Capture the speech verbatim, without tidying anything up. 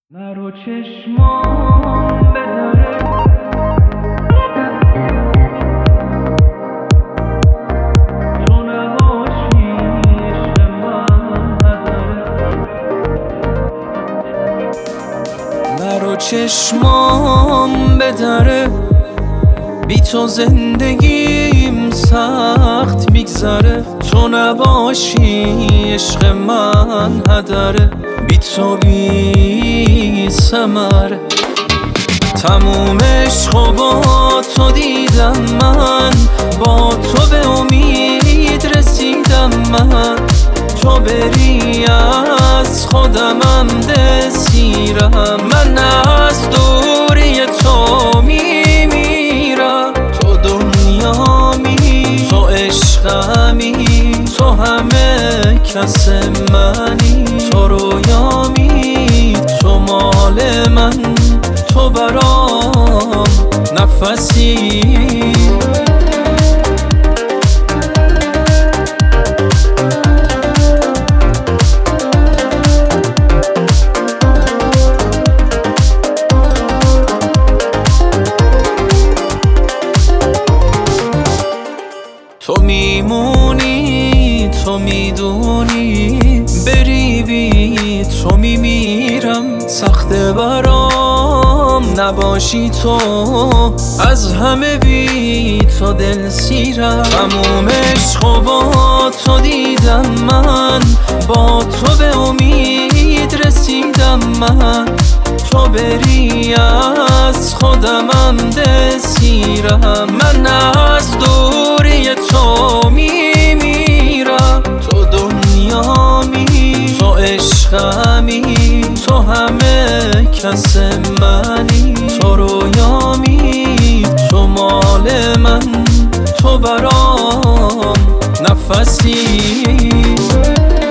نرو چشمام بداره تو نباشی عشق من نداره. نرو چشمام بداره بی تو زندگیم سخت میگذره. تو نباشی عشق من هدره، بی تو بی ثمره. تموم عشق و با تو دیدم من، با تو به امید رسیدم من. تو بری از خودمم دسیرم، من از دوری تو میمیرم. تو دنیامی، تو عشقمی، تو همه کس منی. تو رویامی، تو مال من، تو برام نفسی. تو میمونی، تو میدونی، بری بی تو میمیرم. سخته برام نباشی تو، از همه بی تو دل سیرم. تموم عشق و با تو دیدم من، با تو به امید رسیدم من. تو بری از خودمم دسیرم، من از دوری تو میمیرم. تو دنیامی، تو عشقمی، تو همه کس منی. تو رویامی، تو مال من، تو برام نفسی.